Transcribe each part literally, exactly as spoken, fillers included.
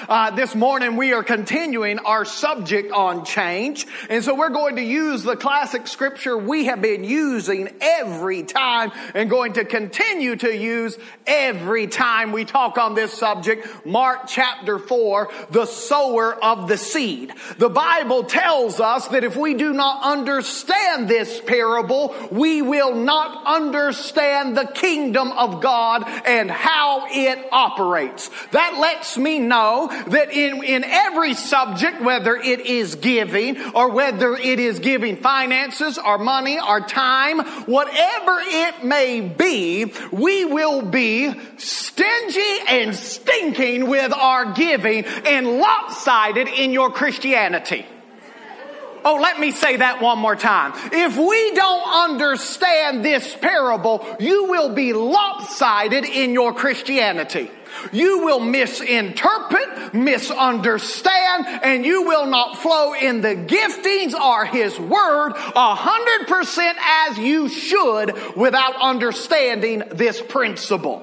Uh, this morning we are continuing our subject on change. And so we're going to use the classic scripture we have been using every time and going to continue to use every time we talk on this subject. Mark chapter four, the sower of the seed. The Bible tells us that if we do not understand this parable, we will not understand the kingdom of God and how it operates. That lets me know that in, in every subject, whether it is giving or whether it is giving finances or money or time, whatever it may be, we will be stingy and stinking with our giving and lopsided in your Christianity. Oh, let me say that one more time. If we don't understand this parable, you will be lopsided in your Christianity. You will misinterpret, misunderstand, and you will not flow in the giftings or His Word a hundred percent as you should without understanding this principle.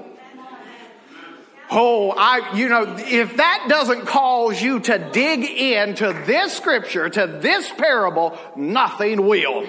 Oh, I, you know, if that doesn't cause you to dig into this scripture, to this parable, nothing will.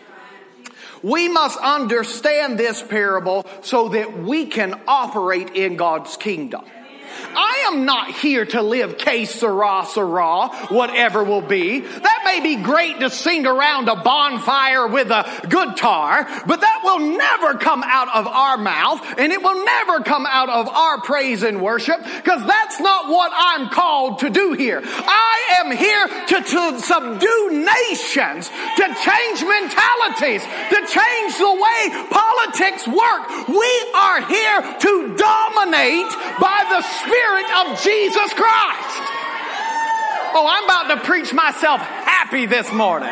We must understand this parable so that we can operate in God's kingdom. I am not here to live que sera, sera, whatever will be. That may be great to sing around a bonfire with a guitar, but that will never come out of our mouth, and it will never come out of our praise and worship, because that's not what I'm called to do here. I am here to, to subdue nations, to change mentalities, to change the way politics work. We are here to dominate by the Spirit of Jesus Christ. Oh, I'm about to preach myself happy this morning.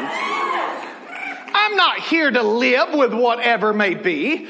I'm not here to live with whatever may be,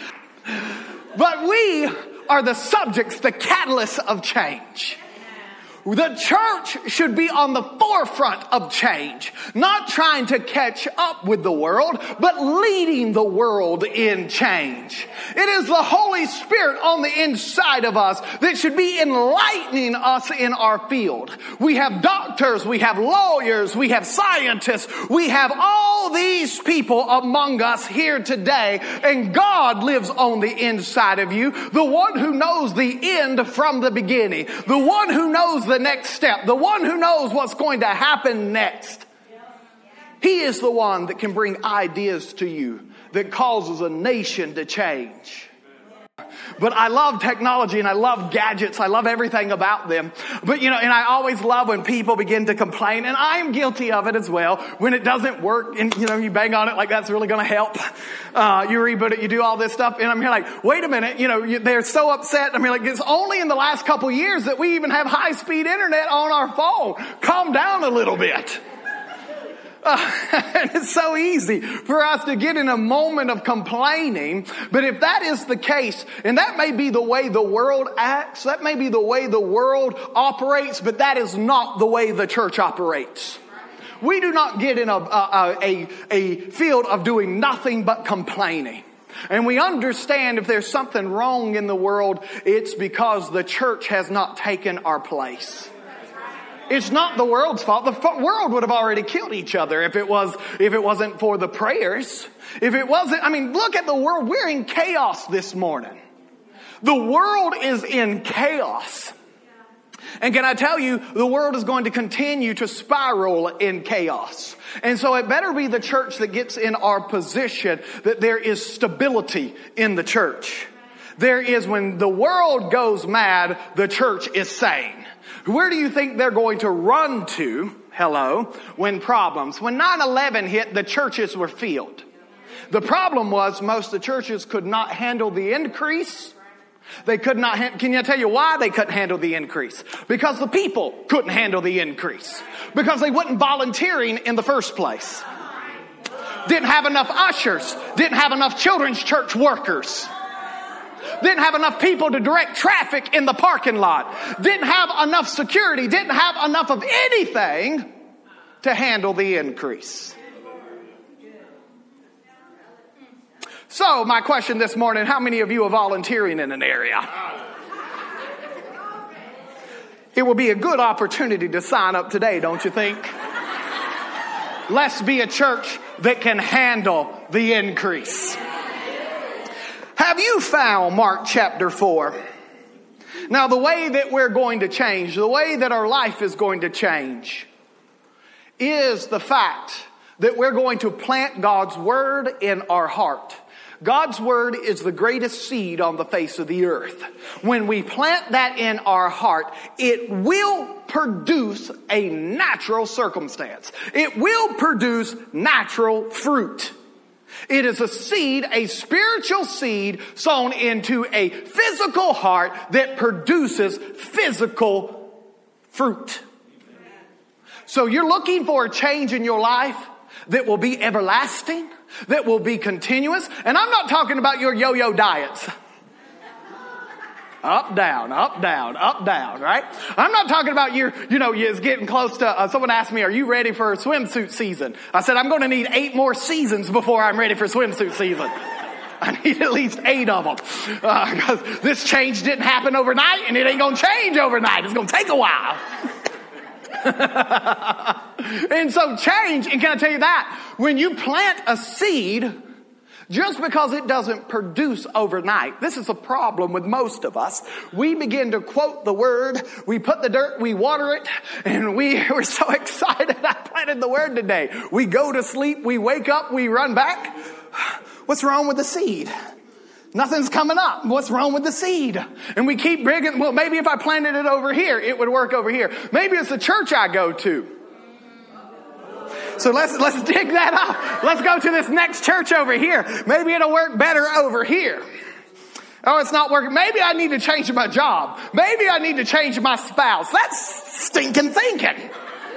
but we are the subjects, the catalysts of change. The church should be on the forefront of change, not trying to catch up with the world, but leading the world in change. It is the Holy Spirit on the inside of us that should be enlightening us in our field. We have doctors, we have lawyers, we have scientists, we have all these people among us here today, and God lives on the inside of you, the one who knows the end from the beginning, the one who knows the next step, the one who knows what's going to happen next. He is the one that can bring ideas to you that causes a nation to change. But I love technology and I love gadgets. I love everything about them. But, you know, and I always love when people begin to complain, and I'm guilty of it as well, when it doesn't work and, you know, you bang on it like that's really going to help. Uh, you reboot it, you do all this stuff. And I'm here like, wait a minute, you know, you, they're so upset. I'm here like, it's only in the last couple years that we even have high-speed internet on our phone. Calm down a little bit. Uh, and it's so easy for us to get in a moment of complaining. But if that is the case, and that may be the way the world acts, that may be the way the world operates, but that is not the way the church operates. We do not get in a, a, a, a field of doing nothing but complaining. And we understand if there's something wrong in the world, it's because the church has not taken our place. It's not the world's fault. The world would have already killed each other if it was, if it wasn't for the prayers. If it wasn't, I mean, look at the world. We're in chaos this morning. The world is in chaos. And can I tell you, the world is going to continue to spiral in chaos. And so it better be the church that gets in our position that there is stability in the church. There is, when the world goes mad, the church is sane. Where do you think they're going to run to, hello, when problems? When nine eleven hit, the churches were filled. The problem was most of the churches could not handle the increase. They could not, ha- can I tell you why they couldn't handle the increase? Because the people couldn't handle the increase. Because they wasn't volunteering in the first place. Didn't have enough ushers. Didn't have enough children's church workers. Didn't have enough people to direct traffic in the parking lot. Didn't have enough security. Didn't have enough of anything to handle the increase. So my question this morning, how many of you are volunteering in an area? It will be a good opportunity to sign up today, don't you think? Let's be a church that can handle the increase. Have you found Mark chapter four? Now, the way that we're going to change, the way that our life is going to change, is the fact that we're going to plant God's word in our heart. God's word is the greatest seed on the face of the earth. When we plant that in our heart, it will produce a natural circumstance. It will produce natural fruit. It is a seed, a spiritual seed sown into a physical heart that produces physical fruit. So you're looking for a change in your life that will be everlasting, that will be continuous. And I'm not talking about your yo-yo diets. Up, down, up, down, up, down, right? I'm not talking about your, you know, it's getting close to, uh, someone asked me, are you ready for swimsuit season? I said, I'm going to need eight more seasons before I'm ready for swimsuit season. I need at least eight of them. Uh, because this change didn't happen overnight and it ain't going to change overnight. It's going to take a while. And so change, and can I tell you that? When you plant a seed, just because it doesn't produce overnight, this is a problem with most of us. We begin to quote the word, we put the dirt, we water it, and we were so excited I planted the word today. We go to sleep, we wake up, we run back. What's wrong with the seed? Nothing's coming up. What's wrong with the seed? And we keep bringing, well, maybe if I planted it over here, it would work over here. Maybe it's the church I go to. So let's, let's dig that up. Let's go to this next church over here. Maybe it'll work better over here. Oh, it's not working. Maybe I need to change my job. Maybe I need to change my spouse. That's stinking thinking.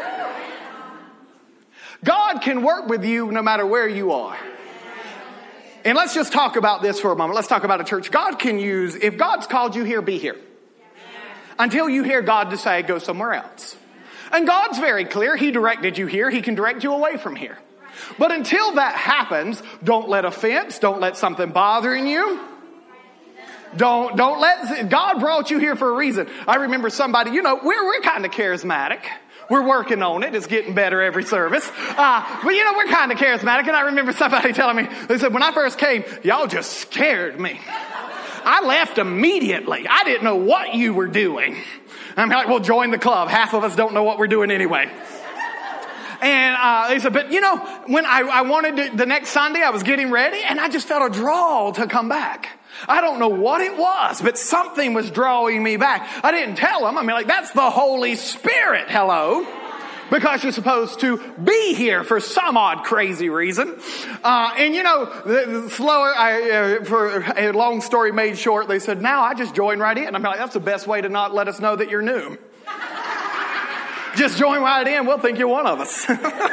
God can work with you no matter where you are. And let's just talk about this for a moment. Let's talk about a church. God can use, if God's called you here, be here. Until you hear God to say, go somewhere else. And God's very clear. He directed you here. He can direct you away from here. But until that happens, don't let offense, don't let something bothering you. Don't, don't let, God brought you here for a reason. I remember somebody, you know, we're, we're kind of charismatic. We're working on it. It's getting better every service. Uh, but you know, we're kind of charismatic. And I remember somebody telling me, they said, when I first came, y'all just scared me. I left immediately. I didn't know what you were doing. I'm like, well, join the club. Half of us don't know what we're doing anyway. And uh, they said, but you know, when I, I wanted to, the next Sunday, I was getting ready and I just felt a draw to come back. I don't know what it was, but something was drawing me back. I didn't tell them. I mean, like, that's the Holy Spirit. Hello. Because you're supposed to be here for some odd crazy reason. Uh, and you know, the, the slower, I, uh, for a long story made short, they said, now I just join right in. I'm like, that's the best way to not let us know that you're new. Just join right in. We'll think you're one of us.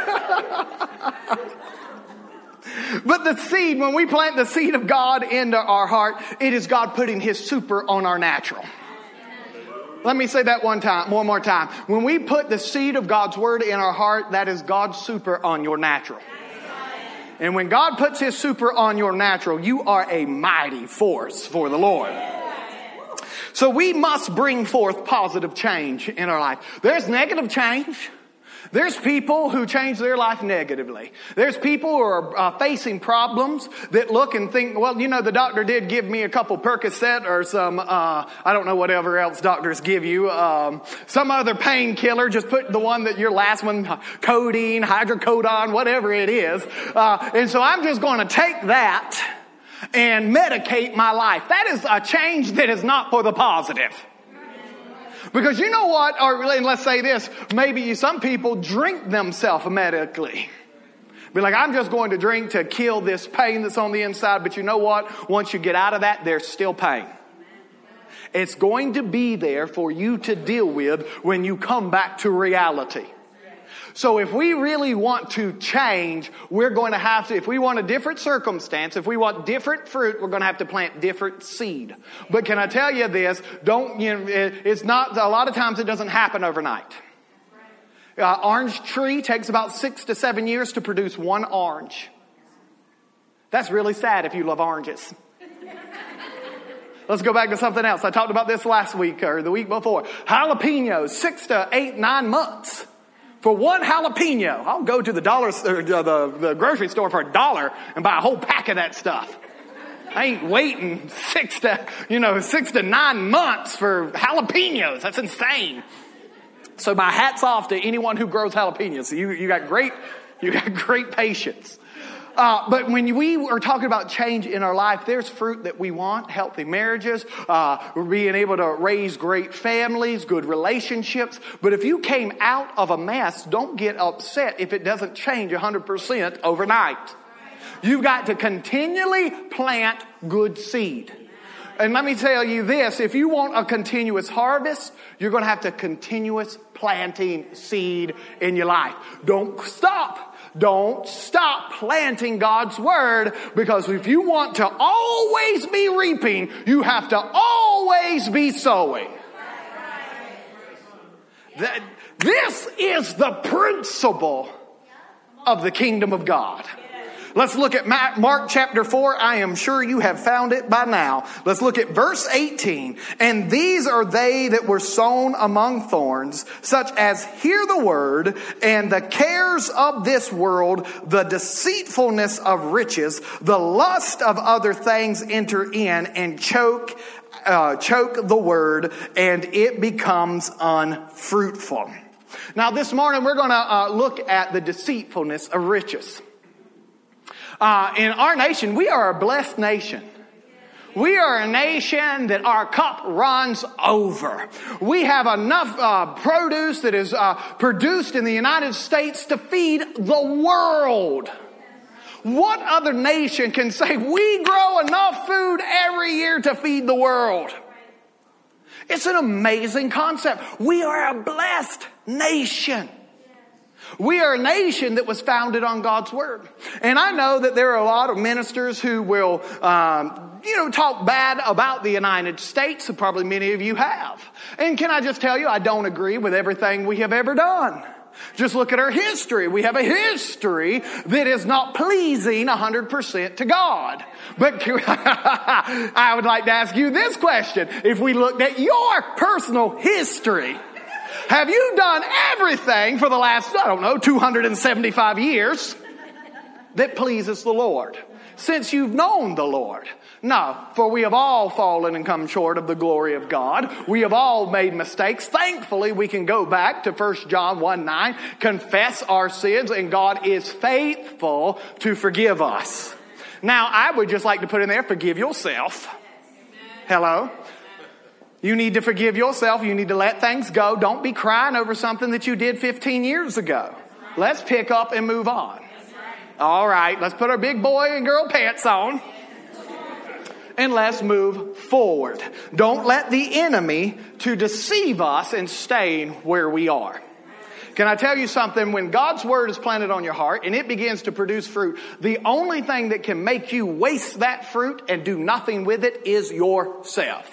But the seed, when we plant the seed of God into our heart, it is God putting his super on our natural. Let me say that one time, one more time. When we put the seed of God's word in our heart, that is God's super on your natural. And when God puts his super on your natural, you are a mighty force for the Lord. So we must bring forth positive change in our life. There's negative change. There's people who change their life negatively. There's people who are uh, facing problems that look and think, well, you know, the doctor did give me a couple Percocet or some, uh, I don't know whatever else doctors give you, um, some other painkiller. Just put the one that your last one, codeine, hydrocodone, whatever it is. Uh, and so I'm just going to take that and medicate my life. That is a change that is not for the positive. Because you know what, or let's say this, maybe some people drink themselves medically. Be like, I'm just going to drink to kill this pain that's on the inside. But you know what? Once you get out of that, there's still pain. It's going to be there for you to deal with when you come back to reality. So if we really want to change, we're going to have to, if we want a different circumstance, if we want different fruit, we're going to have to plant different seed. But can I tell you this? Don't, you know, it's not, a lot of times it doesn't happen overnight. Uh, orange tree takes about six to seven years to produce one orange. That's really sad if you love oranges. Let's go back to something else. I talked about this last week or the week before. Jalapenos, six to eight, nine months. For one jalapeno, I'll go to the dollar, or the, the grocery store for a dollar and buy a whole pack of that stuff. I ain't waiting six to, you know, six to nine months for jalapenos. That's insane. So my hat's off to anyone who grows jalapenos. You, you got great, you got great patience. Uh, but when we are talking about change in our life, there's fruit that we want: healthy marriages, uh, being able to raise great families, good relationships. But if you came out of a mess, don't get upset if it doesn't change one hundred percent overnight. You've got to continually plant good seed. And let me tell you this, if you want a continuous harvest, you're going to have to continuous planting seed in your life. Don't stop. Don't stop planting God's word, because if you want to always be reaping, you have to always be sowing. That, this is the principle of the kingdom of God. Let's look at Mark chapter four. I am sure you have found it by now. Let's look at verse eighteen. And these are they that were sown among thorns, such as hear the word, and the cares of this world, the deceitfulness of riches, the lust of other things enter in and choke, uh, choke the word, and it becomes unfruitful. Now this morning we're going to uh, look at the deceitfulness of riches. Uh, in our nation, we are a blessed nation. We are a nation that our cup runs over. We have enough uh, produce that is uh, produced in the United States to feed the world. What other nation can say we grow enough food every year to feed the world? It's an amazing concept. We are a blessed nation. We are a nation that was founded on God's word. And I know that there are a lot of ministers who will, um, you know, talk bad about the United States. Probably many of you have. And can I just tell you, I don't agree with everything we have ever done. Just look at our history. We have a history that is not pleasing one hundred percent to God. But I would like to ask you this question. If we looked at your personal history, have you done everything for the last, I don't know, two hundred seventy-five years that pleases the Lord since you've known the Lord? No, for we have all fallen and come short of the glory of God. We have all made mistakes. Thankfully, we can go back to First John one nine, confess our sins, and God is faithful to forgive us. Now, I would just like to put in there, forgive yourself. Hello? You need to forgive yourself. You need to let things go. Don't be crying over something that you did fifteen years ago. Let's pick up and move on. All right, let's put our big boy and girl pants on. And let's move forward. Don't let the enemy to deceive us and staying where we are. Can I tell you something? When God's word is planted on your heart and it begins to produce fruit, the only thing that can make you waste that fruit and do nothing with it is yourself.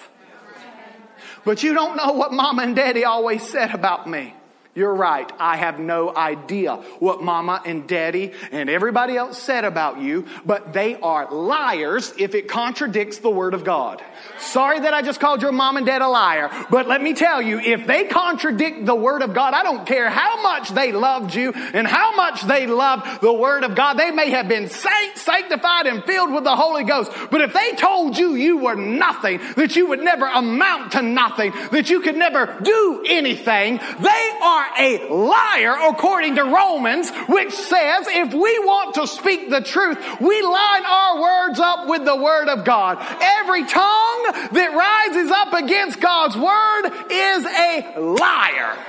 But you don't know what mama and daddy always said about me. You're right. I have no idea what mama and daddy and everybody else said about you, but they are liars if it contradicts the word of God. Sorry that I just called your mom and dad a liar, but let me tell you, if they contradict the word of God, I don't care how much they loved you and how much they loved the word of God. They may have been saint, sanctified and filled with the Holy Ghost, but if they told you you were nothing, that you would never amount to nothing, that you could never do anything, they are a liar according to Romans, which says if we want to speak the truth, we line our words up with the word of God. Every tongue that rises up against God's word is a liar.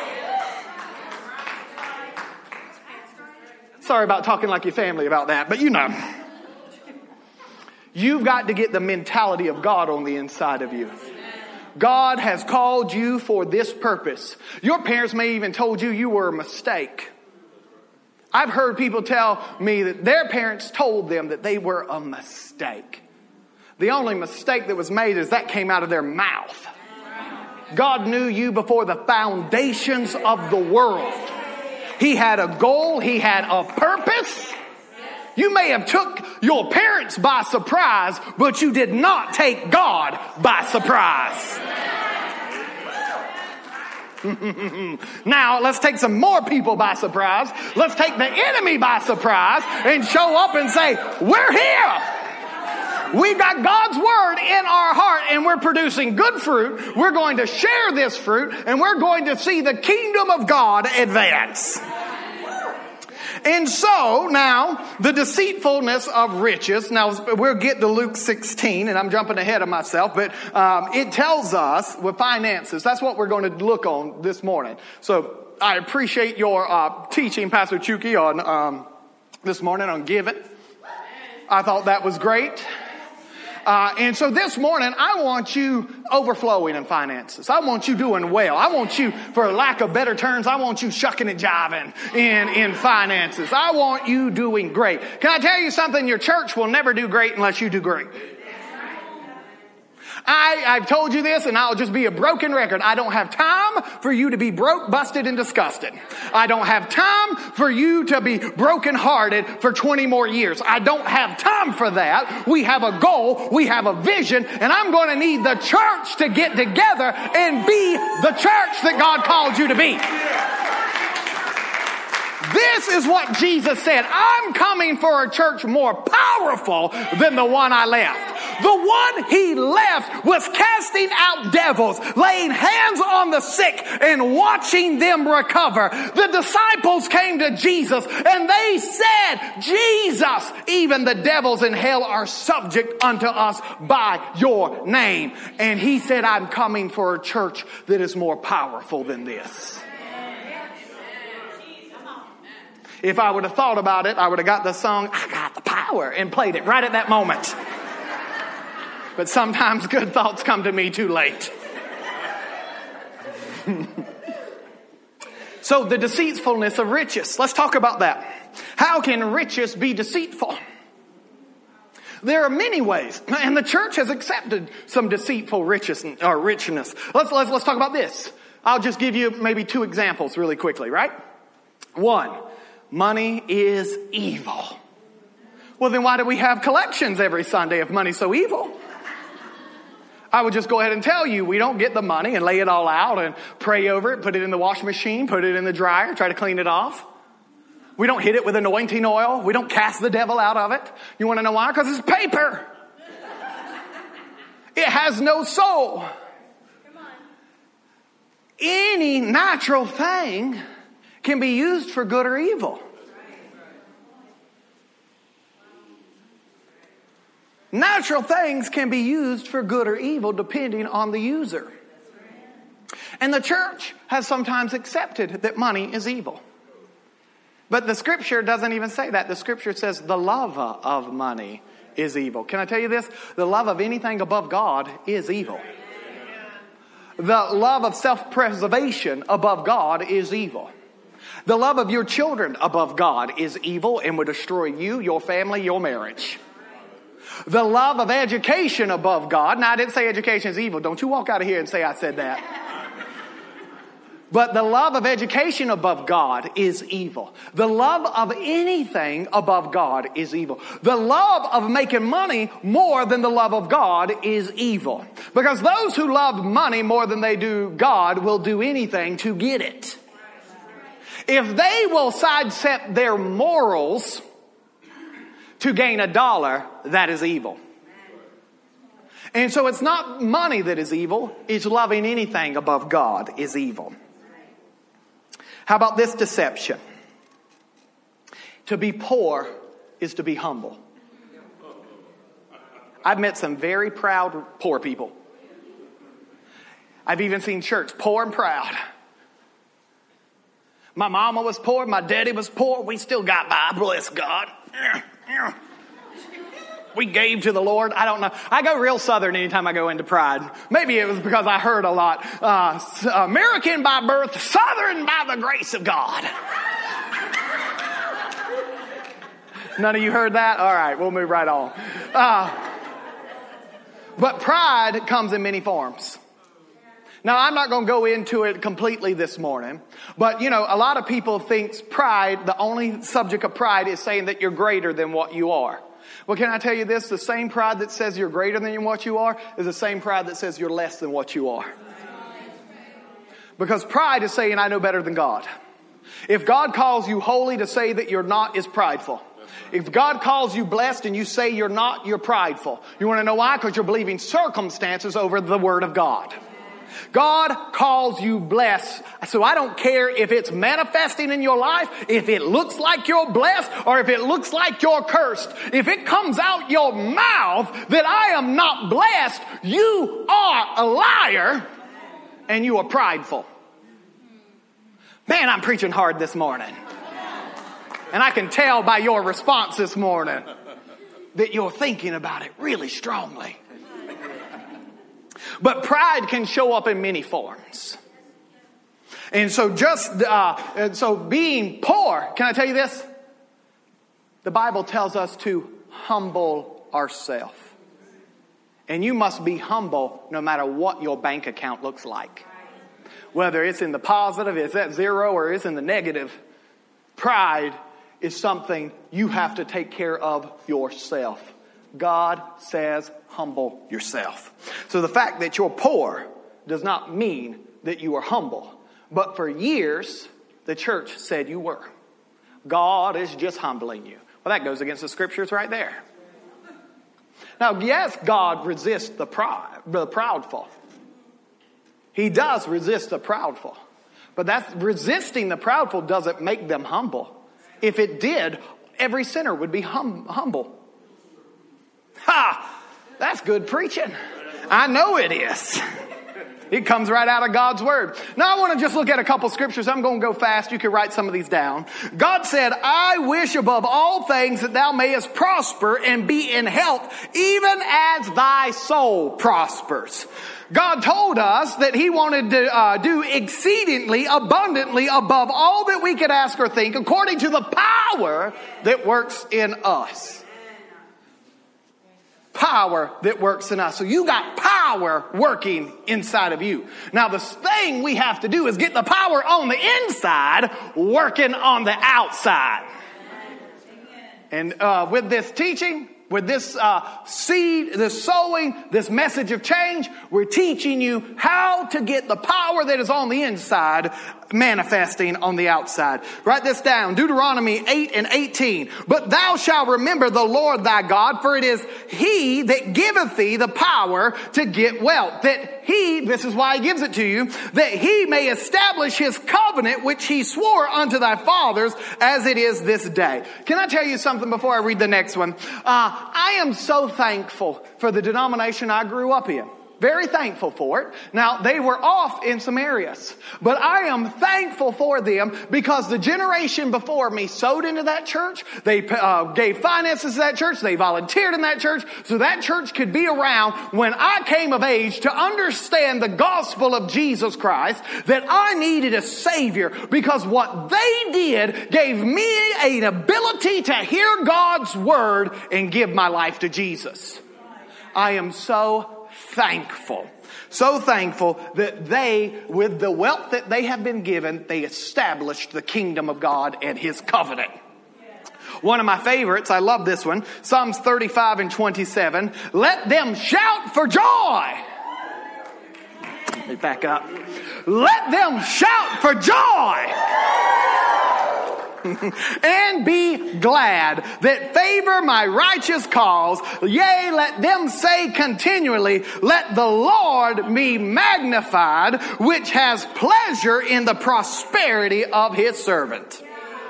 Sorry about talking like your family about that, but you know. You've got to get the mentality of God on the inside of you. God has called you for this purpose. Your parents may even told you you were a mistake. I've heard people tell me that their parents told them that they were a mistake. The only mistake that was made is that came out of their mouth. God knew you before the foundations of the world. He had a goal. He had a purpose. You may have took your parents by surprise, but you did not take God by surprise. Now, let's take some more people by surprise. Let's take the enemy by surprise and show up and say, we're here. We've got God's word in our heart and we're producing good fruit. We're going to share this fruit and we're going to see the kingdom of God advance. And so now the deceitfulness of riches. Now we'll get to Luke sixteen, and I'm jumping ahead of myself, but um, it tells us with finances. That's what we're going to look on this morning. So I appreciate your uh, teaching, Pastor Chuki, on um, this morning on giving. I thought that was great. Uh, and so this morning, I want you overflowing in finances. I want you doing well. I want you, for lack of better terms, I want you shucking and jiving in, in finances. I want you doing great. Can I tell you something? Your church will never do great unless you do great. I, I've told you this, and I'll just be a broken record. I don't have time for you to be broke, busted, and disgusted. I don't have time for you to be brokenhearted for twenty more years. I don't have time for that. We have a goal. We have a vision, and I'm going to need the church to get together and be the church that God called you to be. This is what Jesus said. I'm coming for a church more powerful than the one I left. The one he left was casting out devils, laying hands on the sick and watching them recover. The disciples came to Jesus and they said, Jesus, even the devils in hell are subject unto us by your name. And he said, I'm coming for a church that is more powerful than this. If I would have thought about it, I would have got the song, I Got the Power, and played it right at that moment. But sometimes good thoughts come to me too late. So the deceitfulness of riches. Let's talk about that. How can riches be deceitful? There are many ways, and the church has accepted some deceitful riches or richness. Let's, let's, let's talk about this. I'll just give you maybe two examples really quickly, right? One, money is evil. Well, then why do we have collections every Sunday if money's so evil? I would just go ahead and tell you, we don't get the money and lay it all out and pray over it, put it in the washing machine, put it in the dryer, try to clean it off. We don't hit it with anointing oil. We don't cast the devil out of it. You want to know why? Because it's paper. It has no soul. Any natural thing can be used for good or evil. Natural things can be used for good or evil depending on the user. And the church has sometimes accepted that money is evil. But the scripture doesn't even say that. The scripture says the love of money is evil. Can I tell you this? The love of anything above God is evil. The love of self-preservation above God is evil. The love of your children above God is evil and will destroy you, your family, your marriage. The love of education above God. Now, I didn't say education is evil. Don't you walk out of here and say I said that. But the love of education above God is evil. The love of anything above God is evil. The love of making money more than the love of God is evil. Because those who love money more than they do God will do anything to get it. If they will sidestep their morals to gain a dollar, that is evil. And so it's not money that is evil. It's loving anything above God is evil. How about this deception? To be poor is to be humble. I've met some very proud poor people. I've even seen church poor and proud. My mama was poor. My daddy was poor. We still got by. Bless God. We gave to the Lord. I don't know. I go real southern anytime I go into Pride. Maybe it was because I heard a lot. Uh, American by birth, southern by the grace of God. None of you heard that? All right, we'll move right on. Uh, but pride comes in many forms. Now, I'm not going to go into it completely this morning, but, you know, a lot of people think pride, the only subject of pride is saying that you're greater than what you are. Well, can I tell you this? The same pride that says you're greater than what you are is the same pride that says you're less than what you are. Because pride is saying I know better than God. If God calls you holy, to say that you're not is prideful. If God calls you blessed and you say you're not, you're prideful. You want to know why? Because you're believing circumstances over the Word of God. God calls you blessed. So I don't care if it's manifesting in your life, if it looks like you're blessed, or if it looks like you're cursed. If it comes out your mouth that I am not blessed, you are a liar and you are prideful. Man, I'm preaching hard this morning. And I can tell by your response this morning that you're thinking about it really strongly. But pride can show up in many forms. And so just, uh, and so being poor, can I tell you this? The Bible tells us to humble ourselves. And you must be humble no matter what your bank account looks like. Whether it's in the positive, it's at zero, or it's in the negative. Pride is something you have to take care of yourself. God says, humble yourself. So the fact that you're poor does not mean that you are humble. But for years, the church said you were. God is just humbling you. Well, that goes against the scriptures right there. Now, yes, God resists the proud, the proudful. He does resist the proudful. But that's resisting the proudful doesn't make them humble. If it did, every sinner would be hum, humble. Ha! That's good preaching. I know it is. It comes right out of God's word. Now I want to just look at a couple scriptures. I'm going to go fast. You can write some of these down. God said, I wish above all things that thou mayest prosper and be in health, even as thy soul prospers. God told us that he wanted to uh, do exceedingly abundantly above all that we could ask or think, according to the power that works in us. Power that works in us. So you got power working inside of you. Now the thing we have to do is get the power on the inside working on the outside. And uh, with this teaching, with this uh, seed, this sowing, this message of change, we're teaching you how to get the power that is on the inside manifesting on the outside. Write this down. Deuteronomy eight and eighteen. But thou shalt remember the Lord thy God, for it is he that giveth thee the power to get wealth. That he, this is why he gives it to you, that he may establish his covenant which he swore unto thy fathers as it is this day. Can I tell you something before I read the next one? Uh, I am so thankful for the denomination I grew up in. Very thankful for it. Now, they were off in some areas, but I am thankful for them because the generation before me sowed into that church. They uh, gave finances to that church. They volunteered in that church so that church could be around when I came of age to understand the gospel of Jesus Christ, that I needed a Savior, because what they did gave me an ability to hear God's word and give my life to Jesus. I am so thankful. So thankful that they, with the wealth that they have been given, they established the kingdom of God and his covenant. One of my favorites, I love this one, Psalms thirty-five and twenty-seven. Let them shout for joy. Let me back up. Let them shout for joy. And be glad that favor my righteous cause. Yea, let them say continually, let the Lord be magnified, which has pleasure in the prosperity of his servant.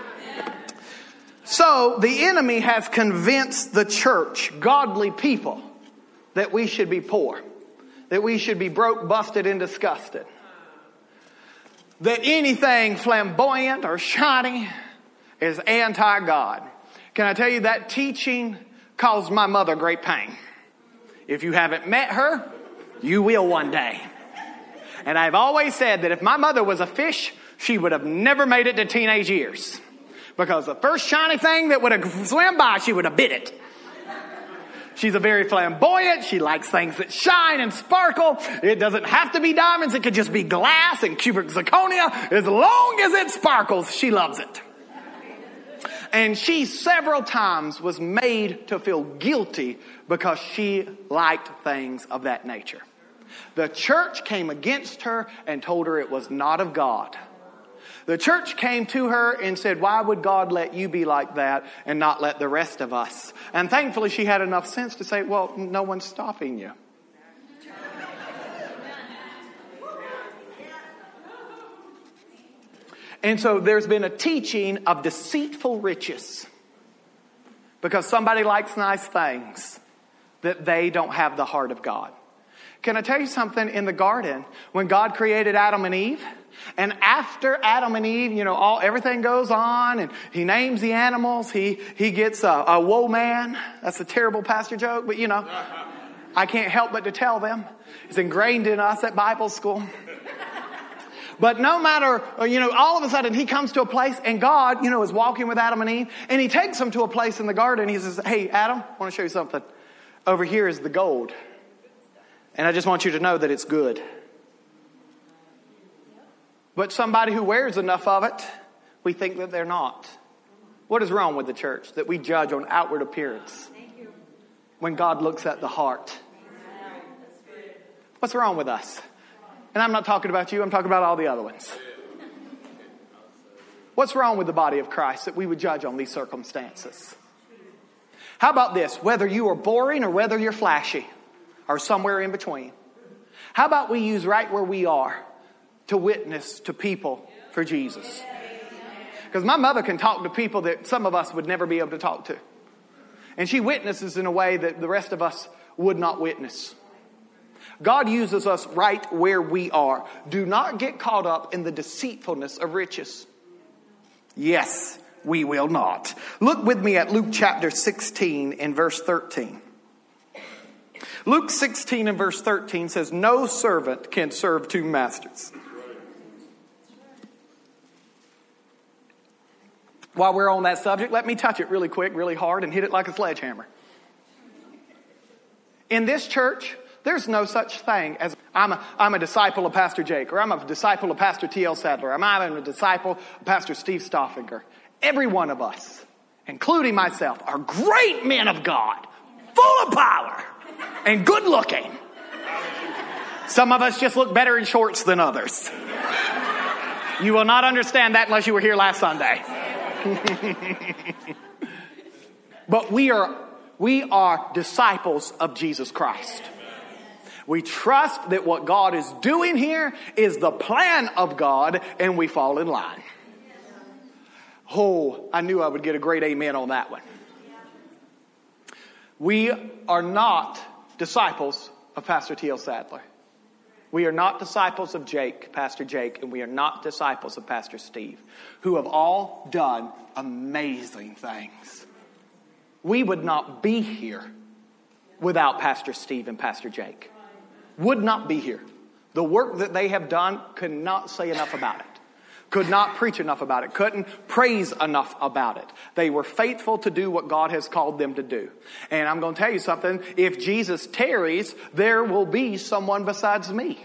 So the enemy has convinced the church, godly people, that we should be poor, that we should be broke, busted, and disgusted, that anything flamboyant or shiny is anti-God. Can I tell you, that teaching caused my mother great pain. If you haven't met her, you will one day. And I've always said that if my mother was a fish, she would have never made it to teenage years. Because the first shiny thing that would have swam by, she would have bit it. She's a very flamboyant. She likes things that shine and sparkle. It doesn't have to be diamonds. It could just be glass and cubic zirconia. As long as it sparkles, she loves it. And she several times was made to feel guilty because she liked things of that nature. The church came against her and told her it was not of God. The church came to her and said, why would God let you be like that and not let the rest of us? And thankfully she had enough sense to say, well, no one's stopping you. And so there's been a teaching of deceitful riches because somebody likes nice things that they don't have the heart of God. Can I tell you something? In the garden, when God created Adam and Eve, and after Adam and Eve, you know, all everything goes on, and he names the animals. He he gets a, a woe man. That's a terrible pastor joke, but you know, I can't help but to tell them. It's ingrained in us at Bible school. But no matter, you know, all of a sudden he comes to a place and God, you know, is walking with Adam and Eve, and he takes them to a place in the garden. He says, hey, Adam, I want to show you something. Over here is the gold. And I just want you to know that it's good. But somebody who wears enough of it, we think that they're not. What is wrong with the church? That we judge on outward appearance when God looks at the heart. What's wrong with us? And I'm not talking about you, I'm talking about all the other ones. What's wrong with the body of Christ that we would judge on these circumstances? How about this? Whether you are boring or whether you're flashy or somewhere in between. How about we use right where we are to witness to people for Jesus? Because my mother can talk to people that some of us would never be able to talk to. And she witnesses in a way that the rest of us would not witness. God uses us right where we are. Do not get caught up in the deceitfulness of riches. Yes, we will not. Look with me at Luke chapter sixteen and verse thirteen. Luke sixteen and verse thirteen says, no servant can serve two masters. While we're on that subject, let me touch it really quick, really hard, and hit it like a sledgehammer. In this church, there's no such thing as I'm a, I'm a disciple of Pastor Jake, or I'm a disciple of Pastor T L Sadler, or I'm a disciple of Pastor Steve Stoffinger. Every one of us, including myself, are great men of God, full of power and good looking. Some of us just look better in shorts than others. You will not understand that unless you were here last Sunday. But we are we are disciples of Jesus Christ. We trust that what God is doing here is the plan of God, and we fall in line. Oh, I knew I would get a great amen on that one. We are not disciples of Pastor T L Sadler. We are not disciples of Jake, Pastor Jake, and we are not disciples of Pastor Steve, who have all done amazing things. We would not be here without Pastor Steve and Pastor Jake. Would not be here. The work that they have done, could not say enough about it. Could not preach enough about it. Couldn't praise enough about it. They were faithful to do what God has called them to do. And I'm going to tell you something. If Jesus tarries, there will be someone besides me.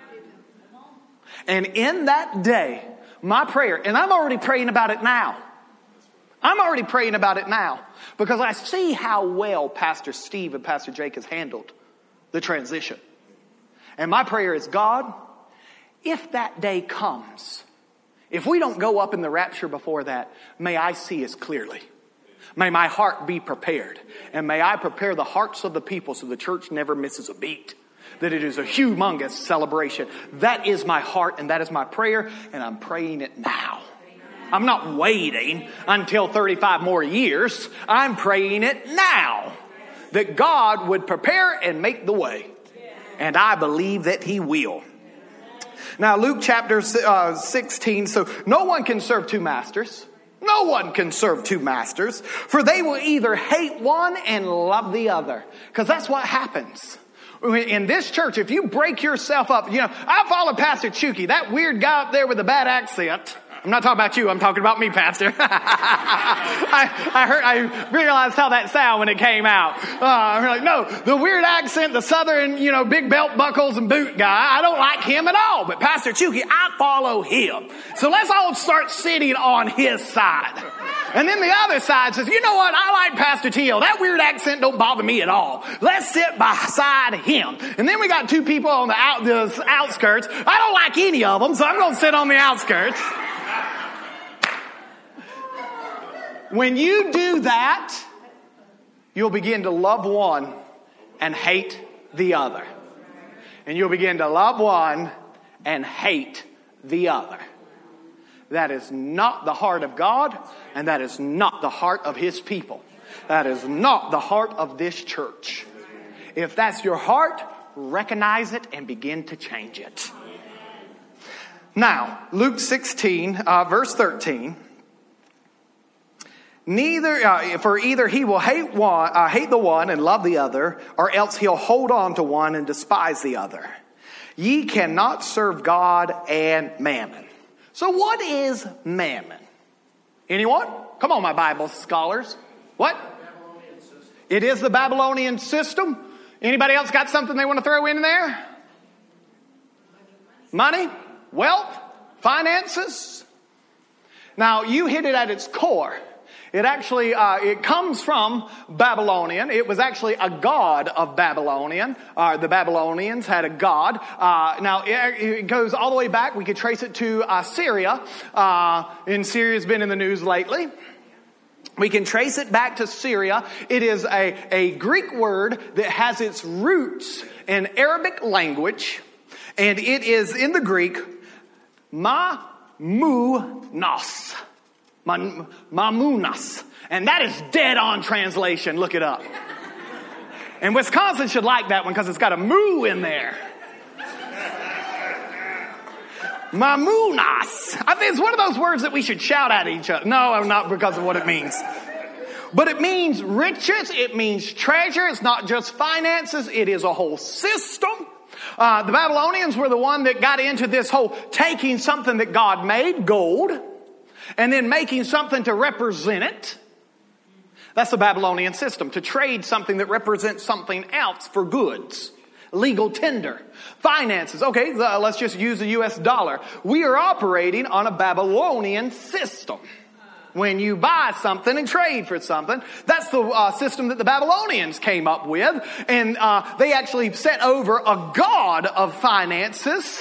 And in that day, my prayer, and I'm already praying about it now. I'm already praying about it now. Because I see how well Pastor Steve and Pastor Jake has handled the transition. And my prayer is, God, if that day comes, if we don't go up in the rapture before that, may I see as clearly. May my heart be prepared. And may I prepare the hearts of the people so the church never misses a beat. That it is a humongous celebration. That is my heart and that is my prayer. And I'm praying it now. I'm not waiting until thirty-five more years. I'm praying it now. That God would prepare and make the way. And I believe that he will. Now, Luke chapter uh, sixteen, so no one can serve two masters. No one can serve two masters. For they will either hate one and love the other. Because that's what happens. In this church, if you break yourself up, you know, I follow Pastor Chucky, that weird guy up there with the bad accent. I'm not talking about you. I'm talking about me, Pastor. I, I heard, I realized how that sounded when it came out. Uh, I'm like, no, the weird accent, the southern, you know, big belt buckles and boot guy, I don't like him at all. But Pastor Chucky, I follow him. So let's all start sitting on his side. And then the other side says, you know what? I like Pastor Teal. That weird accent don't bother me at all. Let's sit beside him. And then we got two people on the, out, the outskirts. I don't like any of them, so I'm going to sit on the outskirts. When you do that, you'll begin to love one and hate the other. And you'll begin to love one and hate the other. That is not the heart of God, and that is not the heart of His people. That is not the heart of this church. If that's your heart, recognize it and begin to change it. Now, Luke sixteen, uh, verse thirteen. Neither, uh, for either he will hate one, uh, hate the one and love the other, or else he'll hold on to one and despise the other. Ye cannot serve God and mammon. So what is mammon? Anyone? Come on, my Bible scholars. What? It is the Babylonian system. Anybody else got something they want to throw in there? Money, wealth, finances. Now, you hit it at its core. It actually, uh, it comes from Babylonian. It was actually a god of Babylonian. Uh, the Babylonians had a god. Uh, now, it, it goes all the way back. We could trace it to uh, Syria. Uh, and Syria's been in the news lately. We can trace it back to Syria. It is a, a Greek word that has its roots in Arabic language. And it is in the Greek, ma-mu-nas. Mamunas. And that is dead on translation. Look it up. And Wisconsin should like that one because it's got a moo in there. Mamunas. I think it's one of those words that we should shout at each other. No, not because of what it means. But it means riches. It means treasure. It's not just finances. It is a whole system. Uh, the Babylonians were the one that got into this whole taking something that God made, gold, and then making something to represent it. That's the Babylonian system, to trade something that represents something else for goods. Legal tender. Finances. Okay, uh, let's just use the U S dollar. We are operating on a Babylonian system. When you buy something and trade for something, that's the uh, system that the Babylonians came up with. And uh, they actually set over a god of finances.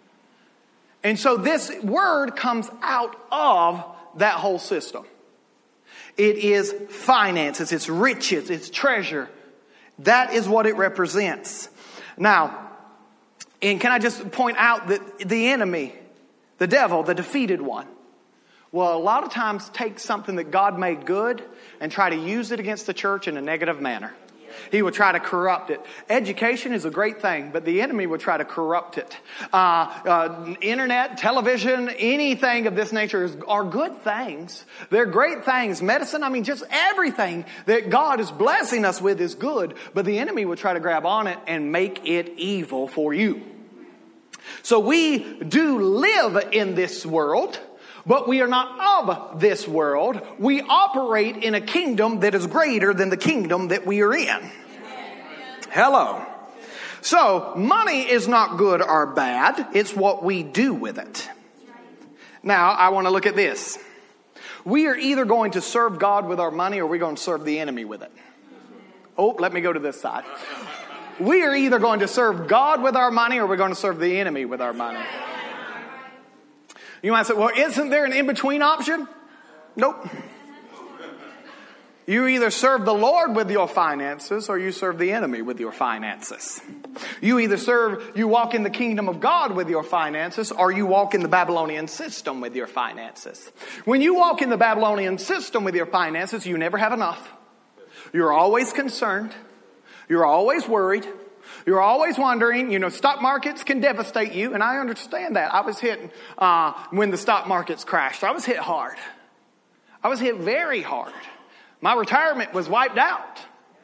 And so this word comes out of that whole system. It is finances, it's riches, it's treasure. That is what it represents. Now, and can I just point out that the enemy, the devil, the defeated one, will a lot of times take something that God made good and try to use it against the church in a negative manner. He will try to corrupt it. Education is a great thing, but the enemy will try to corrupt it. Uh, uh, internet, television, anything of this nature is, are good things. They're great things. Medicine, I mean, just everything that God is blessing us with is good, but the enemy will try to grab on it and make it evil for you. So we do live in this world, but we are not of this world. We operate in a kingdom that is greater than the kingdom that we are in. Hello. So, money is not good or bad. It's what we do with it. Now, I want to look at this. We are either going to serve God with our money or we're going to serve the enemy with it. Oh, let me go to this side. We are either going to serve God with our money or we're going to serve the enemy with our money. You might say, well, isn't there an in-between option? Nope. You either serve the Lord with your finances or you serve the enemy with your finances. You either serve, you walk in the kingdom of God with your finances or you walk in the Babylonian system with your finances. When you walk in the Babylonian system with your finances, you never have enough. You're always concerned. You're always worried. You're always wondering, you know, stock markets can devastate you, and I understand that. I was hit uh, when the stock markets crashed. I was hit hard. I was hit very hard. My retirement was wiped out.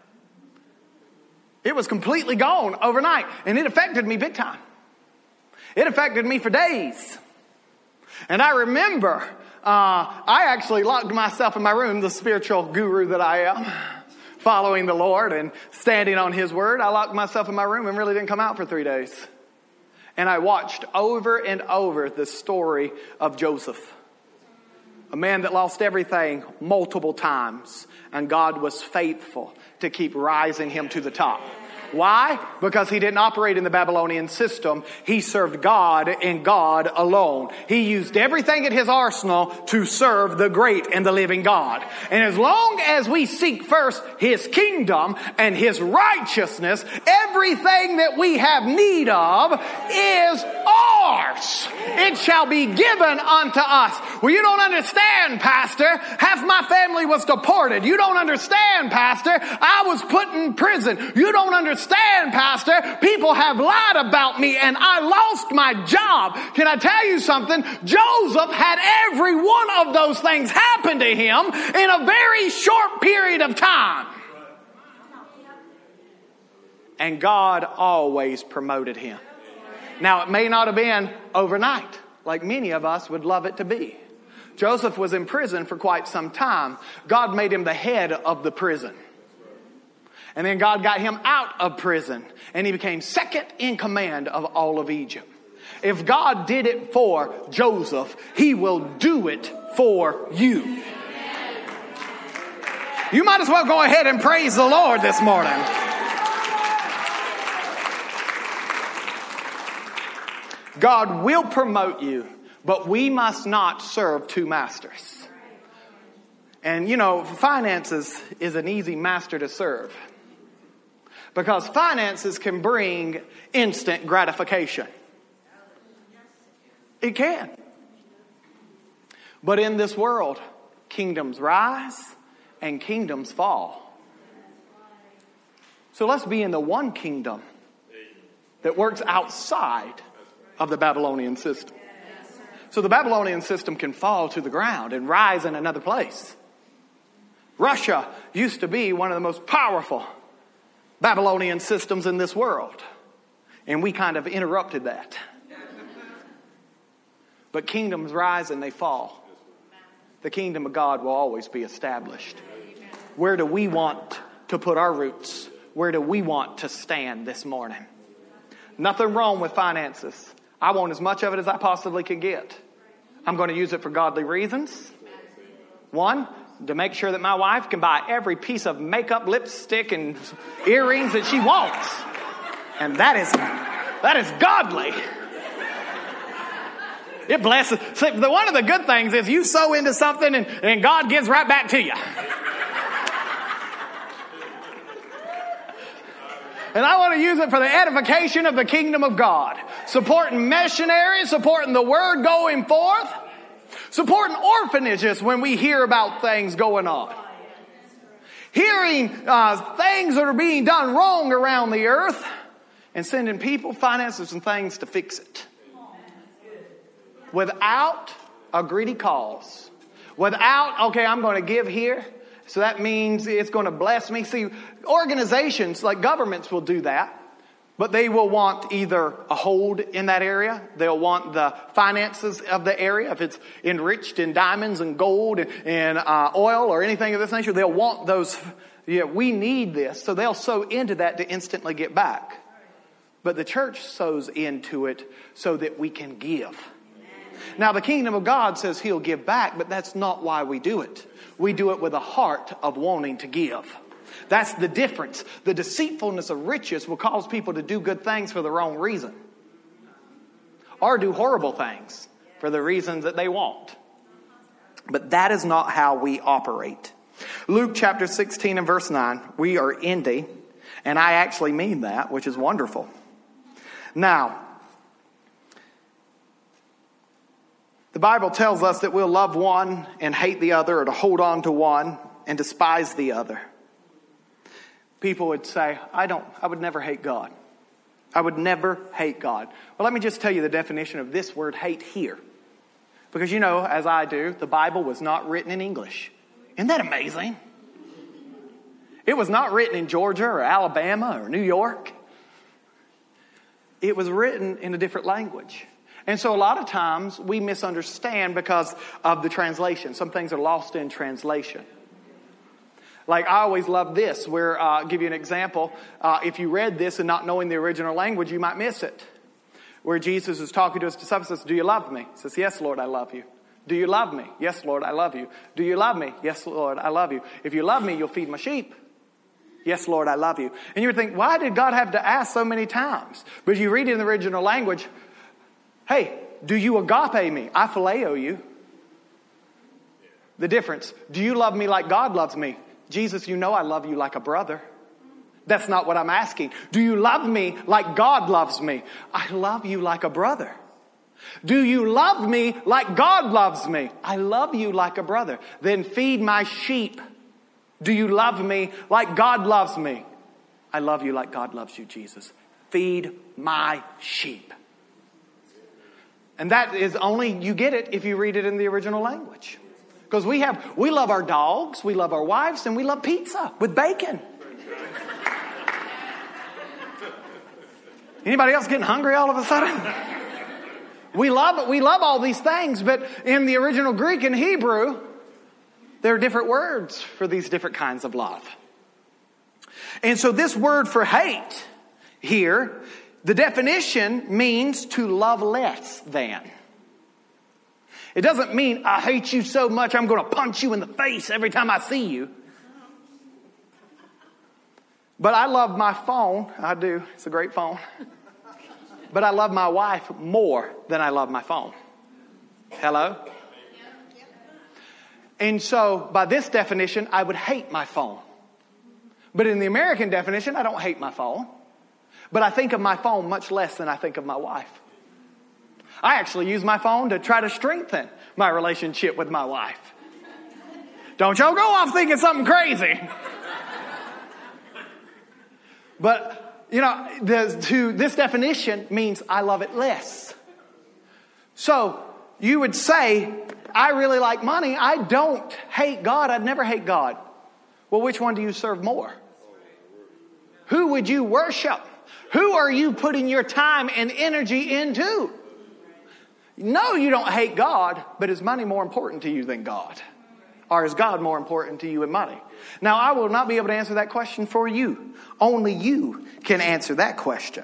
It was completely gone overnight, and it affected me big time. It affected me for days. And I remember, uh, I actually locked myself in my room, the spiritual guru that I am, following the Lord and standing on His word. I locked myself in my room and really didn't come out for three days. And I watched over and over the story of Joseph, a man that lost everything multiple times, and God was faithful to keep rising him to the top. Why? Because he didn't operate in the Babylonian system. He served God and God alone. He used everything at his arsenal to serve the great and the living God. And as long as we seek first His kingdom and His righteousness, everything that we have need of is ours. It shall be given unto us. Well, you don't understand, Pastor. Half my family was deported. You don't understand, Pastor. I was put in prison. You don't understand. Understand, Pastor, people have lied about me and I lost my job. Can I tell you something? Joseph had every one of those things happen to him in a very short period of time. And God always promoted him. Now, it may not have been overnight, like many of us would love it to be. Joseph was in prison for quite some time. God made him the head of the prison. And then God got him out of prison, and he became second in command of all of Egypt. If God did it for Joseph, He will do it for you. You might as well go ahead and praise the Lord this morning. God will promote you, but we must not serve two masters. And you know, finances is an easy master to serve. Because finances can bring instant gratification. It can. But in this world, kingdoms rise and kingdoms fall. So let's be in the one kingdom that works outside of the Babylonian system. So the Babylonian system can fall to the ground and rise in another place. Russia used to be one of the most powerful Babylonian systems in this world. And we kind of interrupted that. But kingdoms rise and they fall. The kingdom of God will always be established. Where do we want to put our roots? Where do we want to stand this morning? Nothing wrong with finances. I want as much of it as I possibly can get. I'm going to use it for godly reasons. One, to make sure that my wife can buy every piece of makeup, lipstick, and earrings that she wants. And that is, that is godly. It blesses. See, one of the good things is you sow into something and, and God gives right back to you. And I want to use it for the edification of the kingdom of God. Supporting missionaries, supporting the word going forth. Supporting orphanages when we hear about things going on. Hearing uh, things that are being done wrong around the earth. And sending people, finances, and things to fix it. Without a greedy cause. Without, okay, I'm going to give here. So that means it's going to bless me. See, organizations like governments will do that. But they will want either a hold in that area. They'll want the finances of the area. If it's enriched in diamonds and gold and, and uh, oil or anything of this nature, they'll want those. Yeah, we need this. So they'll sow into that to instantly get back. But the church sows into it so that we can give. Now, the kingdom of God says He'll give back, but that's not why we do it. We do it with a heart of wanting to give. That's the difference. The deceitfulness of riches will cause people to do good things for the wrong reason. Or do horrible things for the reasons that they want. But that is not how we operate. Luke chapter sixteen and verse nine, we are ending. And I actually mean that, which is wonderful. Now, the Bible tells us that we'll love one and hate the other, or to hold on to one and despise the other. People would say, I don't, I would never hate God. I would never hate God. Well, let me just tell you the definition of this word hate here. Because you know, as I do, the Bible was not written in English. Isn't that amazing? It was not written in Georgia or Alabama or New York. It was written in a different language. And so a lot of times we misunderstand because of the translation. Some things are lost in translation. Like I always love this, where uh, I'll give you an example. Uh, if you read this and not knowing the original language, you might miss it. Where Jesus is talking to his disciples, says, do you love me? He says, yes, Lord, I love you. Do you love me? Yes, Lord, I love you. Do you love me? Yes, Lord, I love you. If you love me, you'll feed my sheep. Yes, Lord, I love you. And you would think, why did God have to ask so many times? But you read it in the original language, hey, do you agape me? I phileo you. The difference, do you love me like God loves me? Jesus, you know I love you like a brother. That's not what I'm asking. Do you love me like God loves me? I love you like a brother. Do you love me like God loves me? I love you like a brother. Then feed my sheep. Do you love me like God loves me? I love you like God loves you, Jesus. Feed my sheep. And that is only, you get it if you read it in the original language. Because we have, we love our dogs, we love our wives, and we love pizza with bacon. Anybody else getting hungry all of a sudden? We love we love all these things, but in the original Greek and Hebrew, there are different words for these different kinds of love. And so this word for hate here, the definition means to love less than. It doesn't mean I hate you so much I'm going to punch you in the face every time I see you. But I love my phone. I do. It's a great phone. But I love my wife more than I love my phone. Hello? And so, by this definition, I would hate my phone. But in the American definition, I don't hate my phone. But I think of my phone much less than I think of my wife. I actually use my phone to try to strengthen my relationship with my wife. Don't y'all go off thinking something crazy. But you know, the, to this definition means I love it less. So you would say, I really like money. I don't hate God. I'd never hate God. Well, which one do you serve more? Who would you worship? Who are you putting your time and energy into? No, you don't hate God, but is money more important to you than God? Or is God more important to you than money? Now, I will not be able to answer that question for you. Only you can answer that question.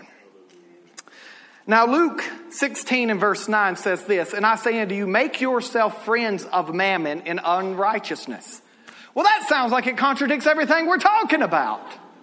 Now, Luke sixteen and verse nine says this, and I say unto you, make yourself friends of mammon in unrighteousness. Well, that sounds like it contradicts everything we're talking about.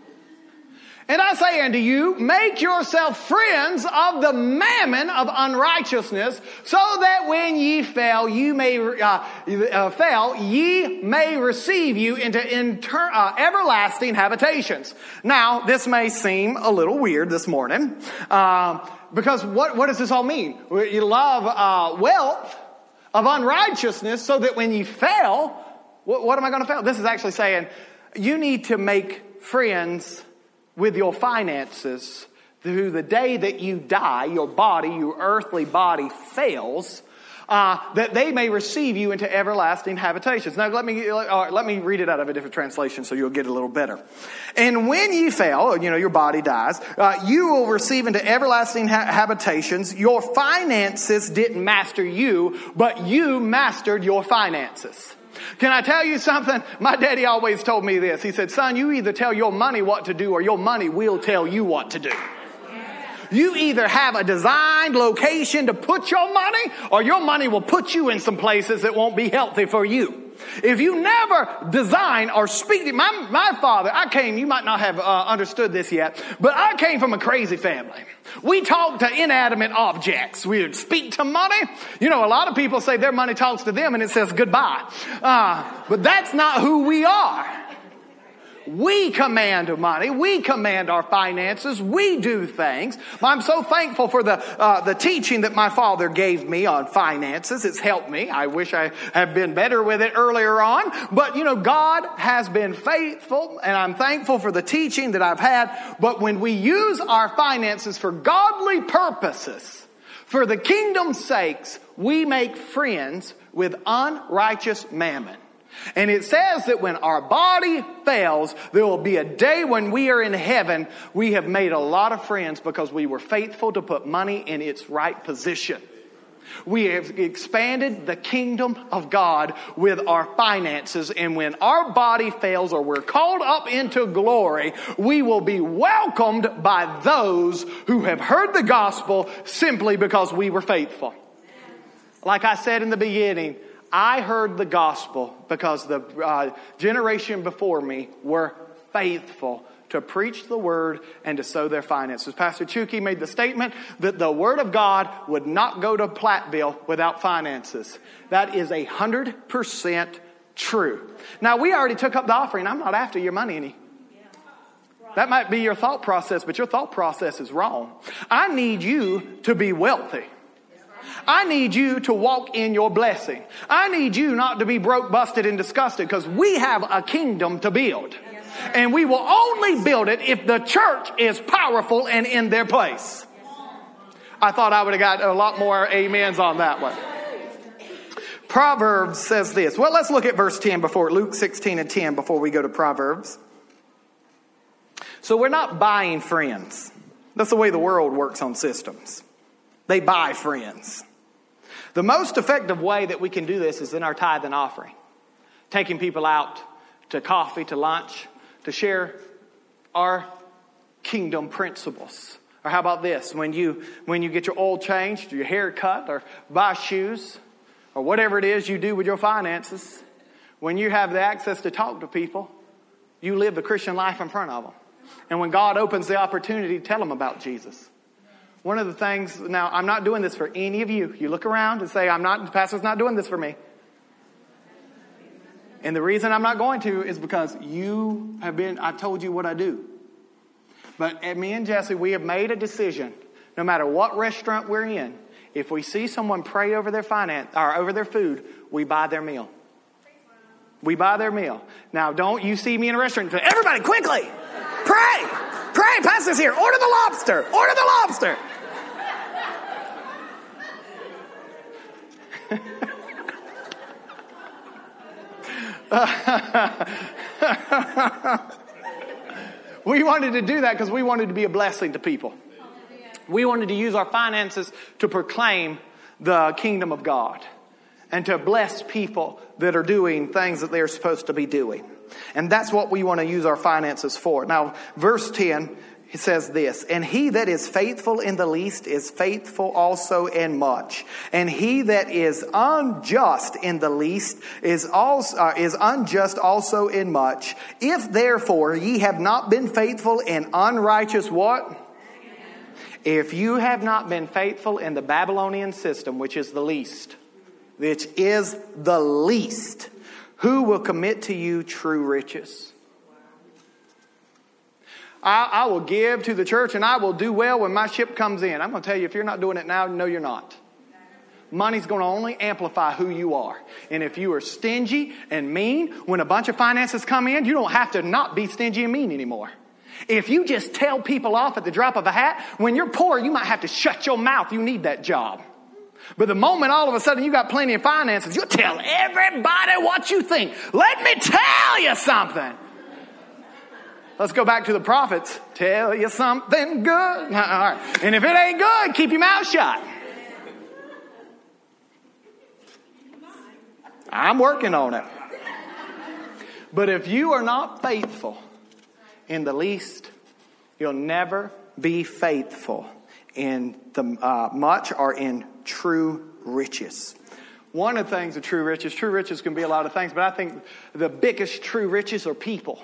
And I say unto you, make yourself friends of the mammon of unrighteousness, so that when ye fail, you may uh, uh, fail, ye may receive you into inter- uh, everlasting habitations. Now, this may seem a little weird this morning, uh, because what, what does this all mean? You love uh, wealth of unrighteousness, so that when you fail, what, what am I going to fail? This is actually saying you need to make friends with your finances through the day that you die, your body, your earthly body fails, uh, that they may receive you into everlasting habitations. Now let me uh, let me read it out of a different translation so you'll get it a little better. And when you fail, you know, your body dies, uh, you will receive into everlasting ha- habitations. Your finances didn't master you, but you mastered your finances. Can I tell you something? My daddy always told me this. He said, son, you either tell your money what to do or your money will tell you what to do. You either have a designed location to put your money or your money will put you in some places that won't be healthy for you. If you never design or speak, my, my father, I came, you might not have uh, understood this yet, but I came from a crazy family. We talked to inanimate objects. We would speak to money. You know, a lot of people say their money talks to them and it says goodbye. Uh, but that's not who we are. We command money. We command our finances. We do things. I'm so thankful for the uh, the teaching that my father gave me on finances. It's helped me. I wish I had been better with it earlier on. But, you know, God has been faithful, and I'm thankful for the teaching that I've had. But when we use our finances for godly purposes, for the kingdom's sakes, we make friends with unrighteous mammon. And it says that when our body fails, there will be a day when we are in heaven. We have made a lot of friends because we were faithful to put money in its right position. We have expanded the kingdom of God with our finances. And when our body fails or we're called up into glory, we will be welcomed by those who have heard the gospel simply because we were faithful. Like I said in the beginning, I heard the gospel because the uh, generation before me were faithful to preach the word and to sow their finances. Pastor Chuki made the statement that the word of God would not go to Platteville without finances. That is a hundred percent true. Now, we already took up the offering. I'm not after your money any. That might be your thought process, but your thought process is wrong. I need you to be wealthy. I need you to walk in your blessing. I need you not to be broke, busted, and disgusted, because we have a kingdom to build. And we will only build it if the church is powerful and in their place. I thought I would have got a lot more amens on that one. Proverbs says this. Well, let's look at verse ten before, Luke sixteen and ten before we go to Proverbs. So we're not buying friends. That's the way the world works on systems. They buy friends. The most effective way that we can do this is in our tithe and offering. Taking people out to coffee, to lunch, to share our kingdom principles. Or how about this? When you when you get your oil changed, your hair cut, or buy shoes, or whatever it is you do with your finances, when you have the access to talk to people, you live the Christian life in front of them. And when God opens the opportunity to tell them about Jesus. One of the things, now I'm not doing this for any of you. You look around and say, I'm not, the pastor's not doing this for me. And the reason I'm not going to is because you have been, I've told you what I do. But at me and Jesse, we have made a decision, no matter what restaurant we're in, if we see someone pray over their finance or over their food, we buy their meal. We buy their meal. Now, don't you see me in a restaurant and say, everybody quickly, pray, pray, pastor's here, order the lobster, order the lobster. We wanted to do that because we wanted to be a blessing to people. We wanted to use our finances to proclaim the kingdom of God and to bless people that are doing things that they're supposed to be doing. And that's what we want to use our finances for. Now, verse ten, it says this, and he that is faithful in the least is faithful also in much. And he that is unjust in the least is also uh, is unjust also in much. If therefore ye have not been faithful in unrighteous what? If you have not been faithful in the Babylonian system, which is the least, which is the least, who will commit to you true riches? I, I will give to the church and I will do well when my ship comes in. I'm going to tell you, if you're not doing it now, no, you're not. Money's going to only amplify who you are. And if you are stingy and mean, when a bunch of finances come in, you don't have to not be stingy and mean anymore. If you just tell people off at the drop of a hat, when you're poor, you might have to shut your mouth. You need that job. But the moment all of a sudden you got plenty of finances, you'll tell everybody what you think. Let me tell you something. Let's go back to the prophets. Tell you something good. All right. And if it ain't good, keep your mouth shut. I'm working on it. But if you are not faithful in the least, you'll never be faithful in the uh, much or in true riches. One of the things of true riches, true riches can be a lot of things, but I think the biggest true riches are people.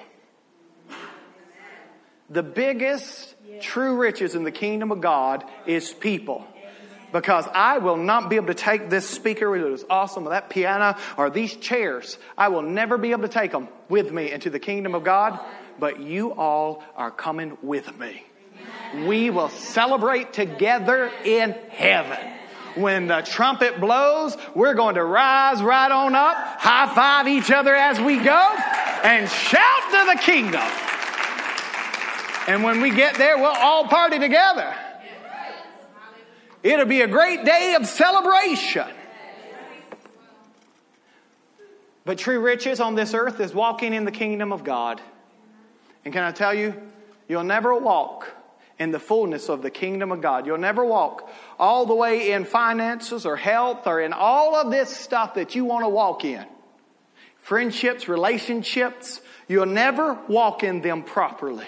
The biggest true riches in the kingdom of God is people. Because I will not be able to take this speaker, it was awesome, or that piano, or these chairs. I will never be able to take them with me into the kingdom of God. But you all are coming with me. We will celebrate together in heaven. When the trumpet blows, we're going to rise right on up, high five each other as we go, and shout to the kingdom. And when we get there, we'll all party together. It'll be a great day of celebration. But true riches on this earth is walking in the kingdom of God. And can I tell you, you'll never walk in the fullness of the kingdom of God. You'll never walk all the way in finances or health or in all of this stuff that you want to walk in. Friendships, relationships, you'll never walk in them properly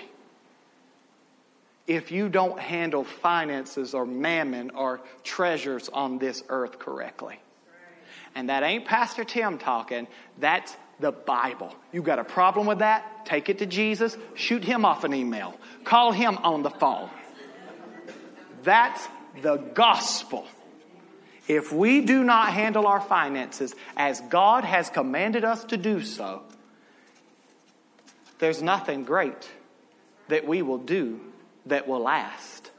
if you don't handle finances or mammon or treasures on this earth correctly. And that ain't Pastor Tim talking. That's the Bible. You got a problem with that? Take it to Jesus. Shoot him off an email. Call him on the phone. That's the gospel. If we do not handle our finances as God has commanded us to do so, there's nothing great that we will do that will last.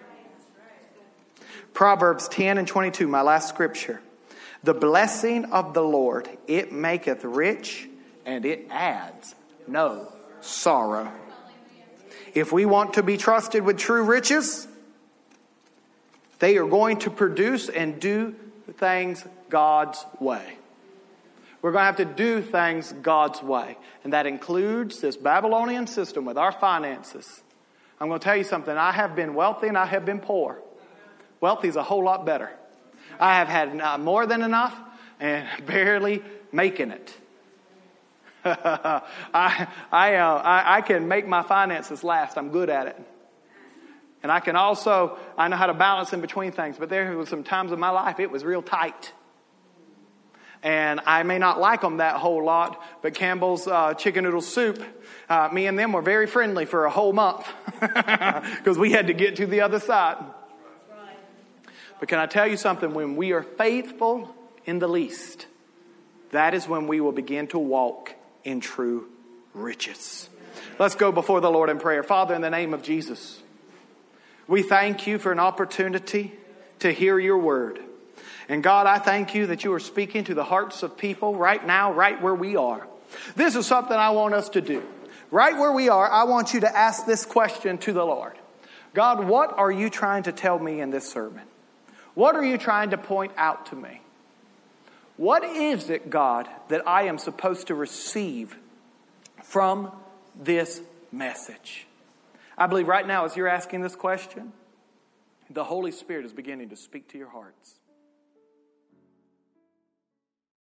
Proverbs ten and twenty-two, my last scripture. The blessing of the Lord, it maketh rich, and it adds no sorrow. If we want to be trusted with true riches, they are going to produce and do things God's way. We're going to have to do things God's way. And that includes this Babylonian system with our finances. I'm going to tell you something. I have been wealthy and I have been poor. Wealthy is a whole lot better. I have had more than enough and barely making it. I I, uh, I I can make my finances last. I'm good at it. And I can also, I know how to balance in between things. But there was some times in my life it was real tight. And I may not like them that whole lot, but Campbell's uh, chicken noodle soup, uh, me and them were very friendly for a whole month because we had to get to the other side. But can I tell you something? When we are faithful in the least, that is when we will begin to walk in true riches. Let's go before the Lord in prayer. Father, in the name of Jesus, we thank you for an opportunity to hear your word. And God, I thank you that you are speaking to the hearts of people right now, right where we are. This is something I want us to do. Right where we are, I want you to ask this question to the Lord. God, what are you trying to tell me in this sermon? What are you trying to point out to me? What is it, God, that I am supposed to receive from this message? I believe right now as you're asking this question, the Holy Spirit is beginning to speak to your hearts.